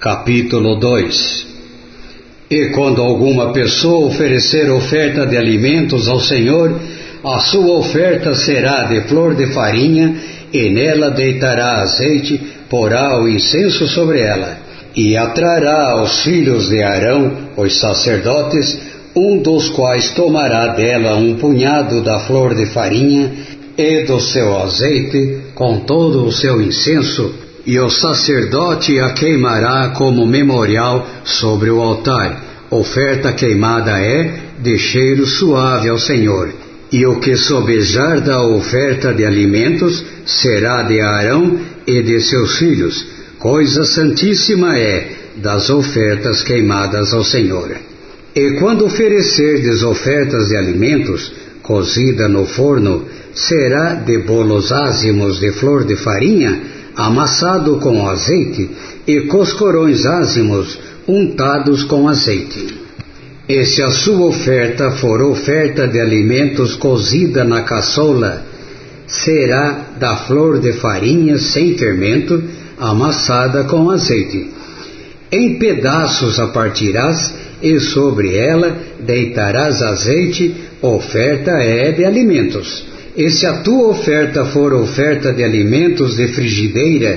Capítulo 2. E quando alguma pessoa oferecer oferta de alimentos ao Senhor, a sua oferta será de flor de farinha, e nela deitará azeite, porá o incenso sobre ela, e a trará aos filhos de Arão, os sacerdotes, um dos quais tomará dela um punhado da flor de farinha e do seu azeite, com todo o seu incenso, e o sacerdote a queimará como memorial sobre o altar. Oferta queimada é de cheiro suave ao Senhor. E o que sobejar da oferta de alimentos será de Arão e de seus filhos. Coisa santíssima é das ofertas queimadas ao Senhor. E quando oferecerdes ofertas de alimentos, cozida no forno, será de bolos ázimos de flor de farinha, amassado com azeite, e coscorões ázimos, untados com azeite. E se a sua oferta for oferta de alimentos cozida na caçoula, será da flor de farinha sem fermento, amassada com azeite. Em pedaços a partirás, e sobre ela deitarás azeite, oferta é de alimentos. E se a tua oferta for oferta de alimentos de frigideira,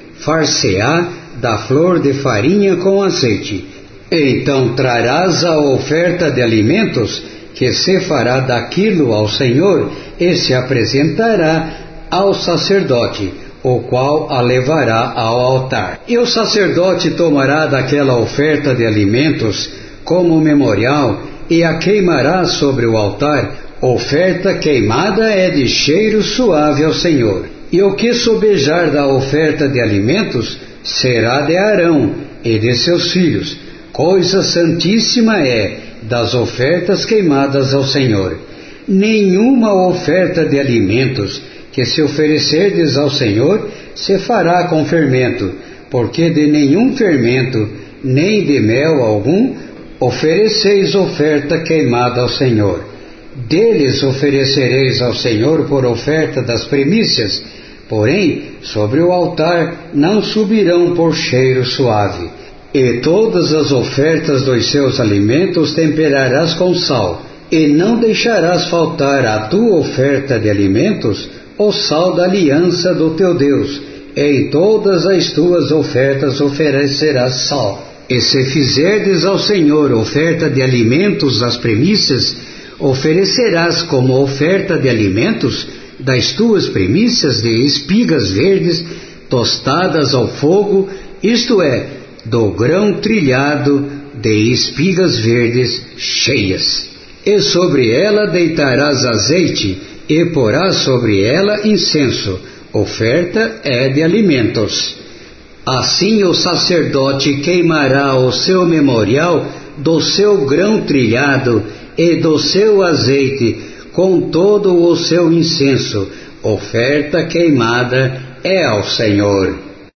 far-se-á da flor de farinha com azeite. Então trarás a oferta de alimentos, que se fará daquilo ao Senhor, e se apresentará ao sacerdote, o qual a levará ao altar. E o sacerdote tomará daquela oferta de alimentos como memorial, e a queimará sobre o altar. Oferta queimada é de cheiro suave ao Senhor. E o que sobejar da oferta de alimentos será de Arão e de seus filhos. Coisa santíssima é das ofertas queimadas ao Senhor. Nenhuma oferta de alimentos que se oferecerdes ao Senhor se fará com fermento, porque de nenhum fermento, nem de mel algum, ofereceis oferta queimada ao Senhor. Deles oferecereis ao Senhor por oferta das primícias, porém sobre o altar não subirão por cheiro suave. E todas as ofertas dos seus alimentos temperarás com sal, e não deixarás faltar à tua oferta de alimentos o sal da aliança do teu Deus. Em todas as tuas ofertas oferecerás sal. E se fizerdes ao Senhor oferta de alimentos das primícias, oferecerás como oferta de alimentos das tuas primícias de espigas verdes tostadas ao fogo, isto é, do grão trilhado de espigas verdes cheias. E sobre ela deitarás azeite, e porás sobre ela incenso. Oferta é de alimentos. Assim o sacerdote queimará o seu memorial do seu grão trilhado e do seu azeite, com todo o seu incenso. Oferta queimada é ao Senhor.